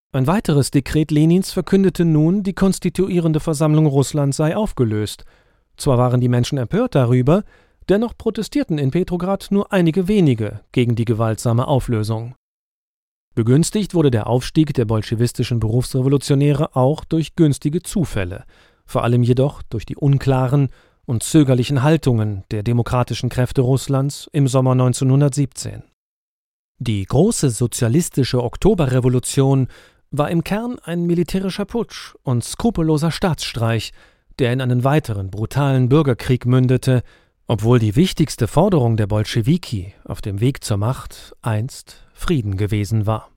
Ein weiteres Dekret Lenins verkündete nun, die konstituierende Versammlung Russlands sei aufgelöst. Zwar waren die Menschen empört darüber, dennoch protestierten in Petrograd nur einige wenige gegen die gewaltsame Auflösung. Begünstigt wurde der Aufstieg der bolschewistischen Berufsrevolutionäre auch durch günstige Zufälle, vor allem jedoch durch die unklaren und zögerlichen Haltungen der demokratischen Kräfte Russlands im Sommer 1917. Die große sozialistische Oktoberrevolution war im Kern ein militärischer Putsch und skrupelloser Staatsstreich, der in einen weiteren brutalen Bürgerkrieg mündete, obwohl die wichtigste Forderung der Bolschewiki auf dem Weg zur Macht einst Frieden gewesen war.